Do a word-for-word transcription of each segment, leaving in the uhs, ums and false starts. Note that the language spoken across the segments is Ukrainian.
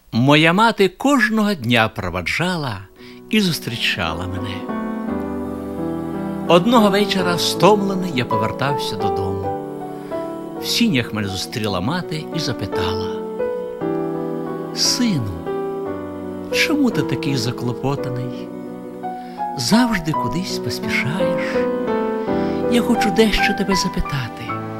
Моя мати кожного дня проваджала і зустрічала мене. Одного вечора, стомлений, я повертався додому. В сінях мене зустріла мати і запитала: «Сину, чому ти такий заклопотаний? Завжди кудись поспішаєш. Я хочу дещо тебе запитати».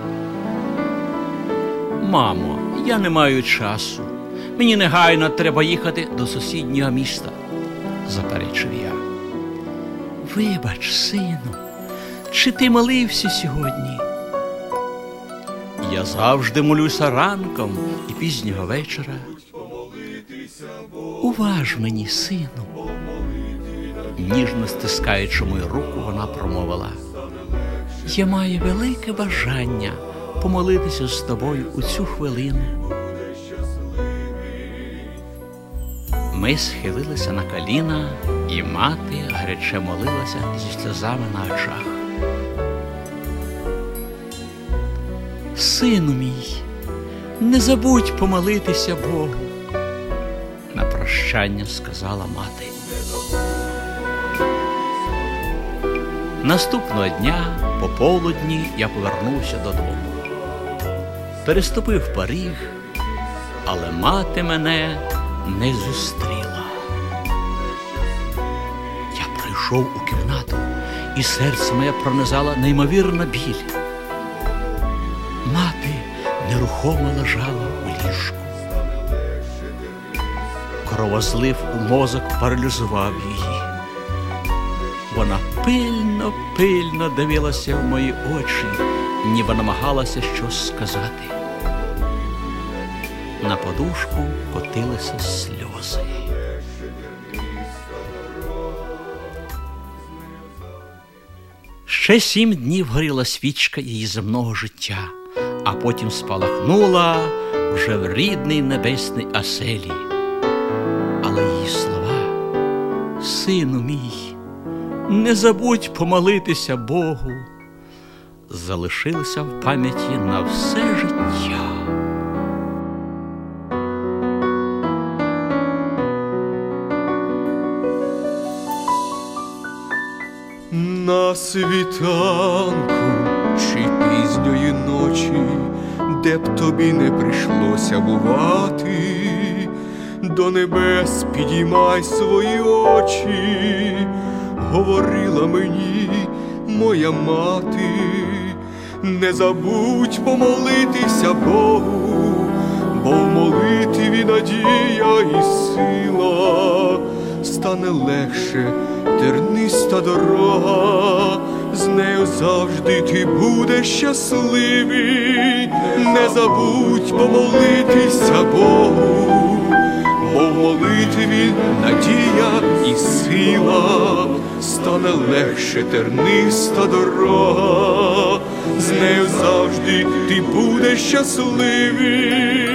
«Мамо, я не маю часу. Мені негайно треба їхати до сусіднього міста», – заперечив я. «Вибач, сину, чи ти молився сьогодні?» «Я завжди молюся ранком і пізнього вечора». «Уваж мені, сину», – ніжно стискаючи мою руку, вона промовила: «Я маю велике бажання помолитися з тобою у цю хвилину». Ми схилилися на коліна, і мати гаряче молилася зі сльозами на очах. «Сину мій, не забудь помолитися Богу», – на прощання сказала мати. Наступного дня, пополудні, я повернувся додому. Переступив поріг, але мати мене не зустріла. Я прийшов у кімнату, і серце моє пронизала неймовірна біль. Мати нерухомо лежала у ліжку. Кровозлив у мозок паралізував її. Вона пильно-пильно дивилася в мої очі, ніби намагалася щось сказати. На подушку котилися сльози. Ще сім днів горіла свічка її земного життя, а потім спалахнула вже в рідній небесній оселі. Але її слова: «Сину мій, не забудь помолитися Богу», залишилися в пам'яті на все життя. На світанку чи пізньої ночі, де б тобі не прийшлося бувати, до небес підіймай свої очі, говорила мені моя мати. Не забудь помолитися Богу, бо в молитві надія і сила. Стане легше терниста дорога, з нею завжди ти будеш щасливий. Не забудь помолитися Богу, бо в молитві надія і сила. Стане легше терниста дорога, з нею завжди ти будеш щасливий.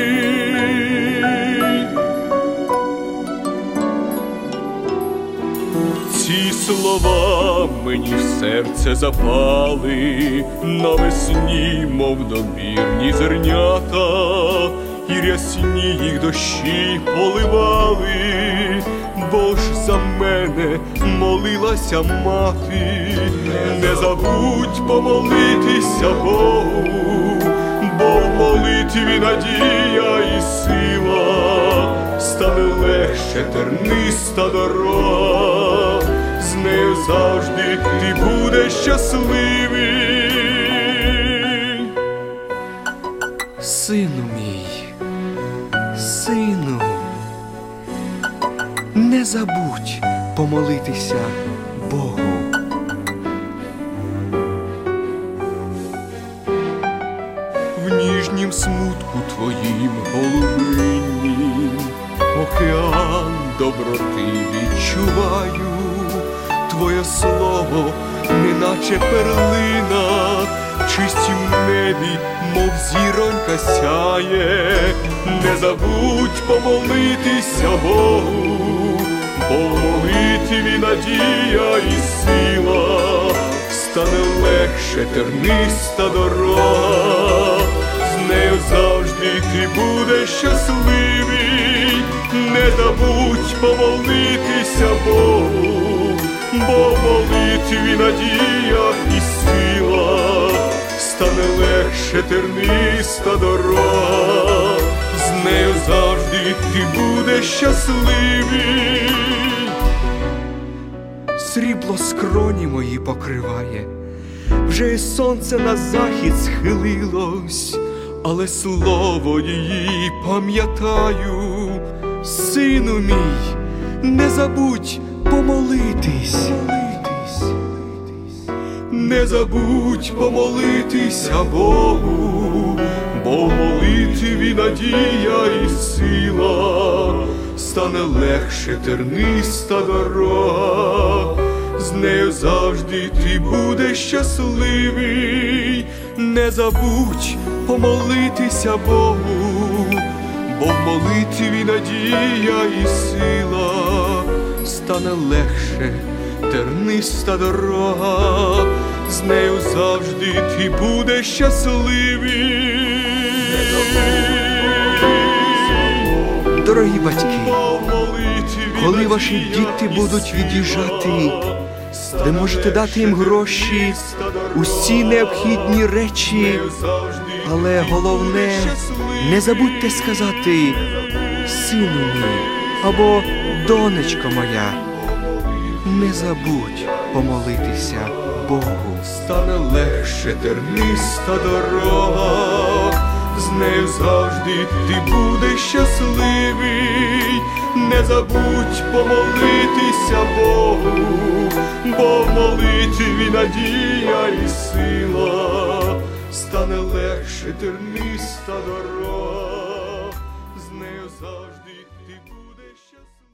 Ці слова мені в серце запали навесні, мов добірні зернята, і рясні їх дощі поливали, бо ж за мене молилася мати. Не забудь помолитися Богу, бо в молитві надія і сила. Стане легше терниста дорога, з нею завжди ти будеш щасливий. Сину мій, сину, не забудь помолитися Богу. В ніжнім смутку твоїм голубинім океан доброти відчуваю. Твоє слово, неначе перлина, в чистім небі, мов зіронька сяє. Не забудь помолитися Богу, бо в молитві надія і сила. Стане легше терниста дорога, з нею завжди ти будеш щасливий. не забудь помолитися Богу, бо в молитві надія і сила, стане легше терниста дорога, з нею завжди ти будеш щасливий. Срібло скроні мої покриває, вже й сонце на захід схилилось, але слово її пам'ятаю. Сину мій, не забудь помолитись, не забудь помолитися Богу, бо в молитві надія і сила, стане легше терниста дорога, з нею завжди ти будеш щасливий. не забудь помолитися Богу, бо в молитві надія і сила, стане легше терниста дорога, з нею завжди ти будеш щасливий. Дорогі батьки, коли ваші діти будуть від'їжджати, ви можете дати їм гроші, усі необхідні речі, але головне, не забудьте сказати «Сину мій» або «Донечко моя». Не забудь помолитися Богу. Стане легше терниста дорога, з нею завжди ти будеш щасливий. Не забудь помолитися Богу, бо в молитві надія і сила, стане легше терниста дорога, з нею завжди ти будеш щасливий.